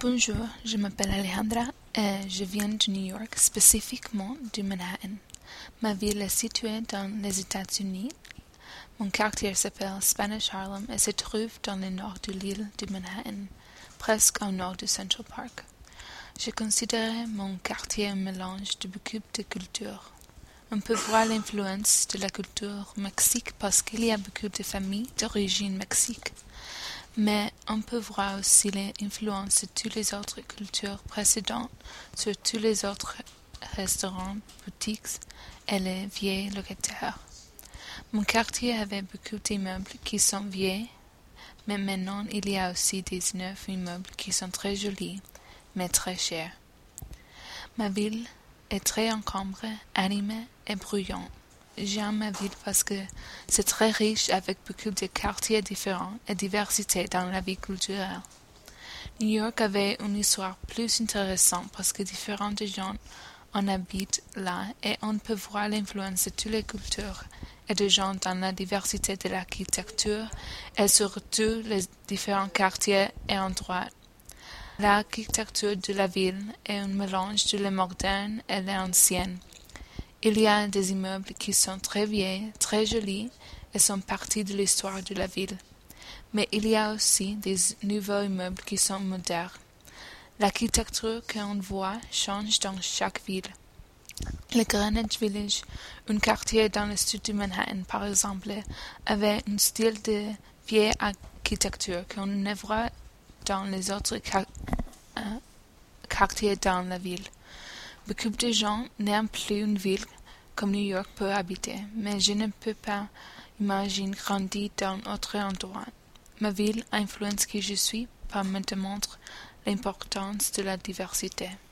Bonjour, je m'appelle Alejandra et je viens de New York, spécifiquement de Manhattan. Ma ville est située dans les États-Unis. Mon quartier s'appelle Spanish Harlem et se trouve dans le nord de l'île de Manhattan, presque au nord de Central Park. Je considère mon quartier un mélange de beaucoup de cultures. On peut voir l'influence de la culture mexique parce qu'il y a beaucoup de familles d'origine mexique. Mais on peut voir aussi l'influence de toutes les autres cultures précédentes sur tous les autres restaurants, boutiques et les vieux locataires. Mon quartier avait beaucoup d'immeubles qui sont vieux, mais maintenant il y a aussi des neufs immeubles qui sont très jolis, mais très chers. Ma ville est très encombrée, animée et bruyante. J'aime ma ville parce que c'est très riche avec beaucoup de quartiers différents et diversité dans la vie culturelle. New York avait une histoire plus intéressante parce que différents gens en habitent là et on peut voir l'influence de toutes les cultures et de gens dans la diversité de l'architecture et surtout les différents quartiers et endroits. L'architecture de la ville est un mélange de la moderne et l'ancienne. Il y a des immeubles qui sont très vieux, très jolis et sont partie de l'histoire de la ville. Mais il y a aussi des nouveaux immeubles qui sont modernes. L'architecture qu'on voit change dans chaque ville. Le Greenwich Village, un quartier dans le sud de Manhattan par exemple, avait un style de vieille architecture qu'on ne voit dans les autres quartiers dans la ville. Beaucoup de gens n'aiment plus une ville comme New York peut habiter, mais je ne peux pas imaginer grandir dans autre endroit. Ma ville influence qui je suis, par me démontre l'importance de la diversité.